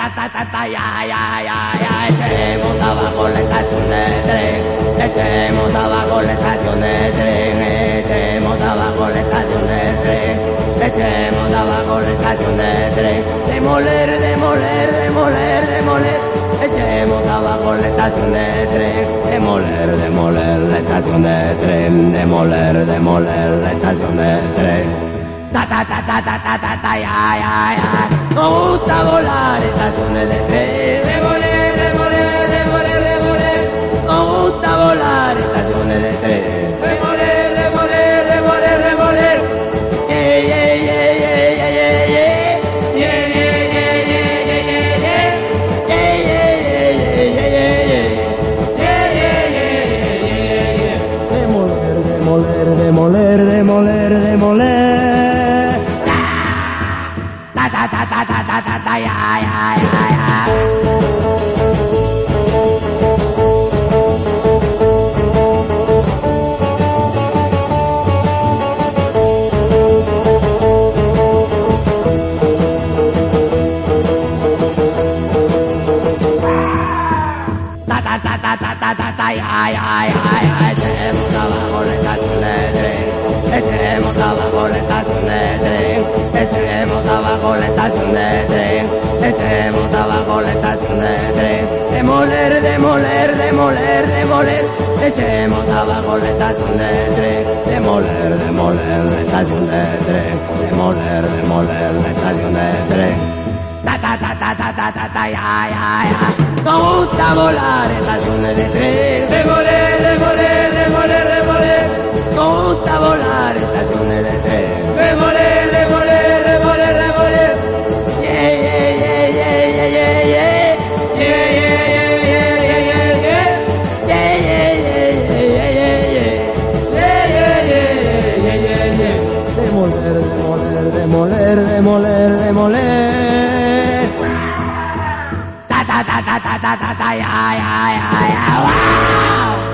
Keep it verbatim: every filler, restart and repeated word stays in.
ta ta ta ta ya ya ya ya. Echemos abajo la estación de tren, echemos abajo la estación de tren, echemos abajo la estación de tren, echemos abajo la estación de tren. Demoler, demoler, demoler, demoler. Echemos abajo la estación de tren, demoler, demoler la estación de tren, demoler, demoler la estación de tren. Ta ta ta ta ta ta ta ta ya ya ya. Nos gusta volar estaciones de tren, demoler, demoler, demoler, demoler. Nos gusta volar estaciones de tren, demoler, demoler, demoler, demoler. Yeah yeah yeah yeah yeah yeah yeah yeah yeah yeah yeah yeah. Demoler, demoler, demoler, demoler, demoler. Ta ta ta ta ta ta ta ta ya ya ya ya. Ta ta ta ta ta ta ta ta ya ya ya ya. Echemos abajo la estación de tren, echemos abajo la estación de tren, echemos abajo la estación de tren, echemos abajo la estación de tren. Demoler, demoler, demoler, demoler. Echemos abajo la estación de tren, demoler, demoler la estación de tren, demoler, demoler la estación de tren. Ta ta ta ta ta ta ta ta ya ya ya. Nos gusta volar estaciones de tren, demoler, demoler, demoler, demoler. Nos gusta volar estaciones de tren, demoler, demoler, demoler, demoler. Yeah yeah yeah yeah yeah yeah yeah yeah yeah yeah yeah yeah yeah yeah yeah yeah. Demoler, demoler, demoler, demoler, demoler. Ta ta ta ta ta ta ta ta ya ya ya ya. Wow.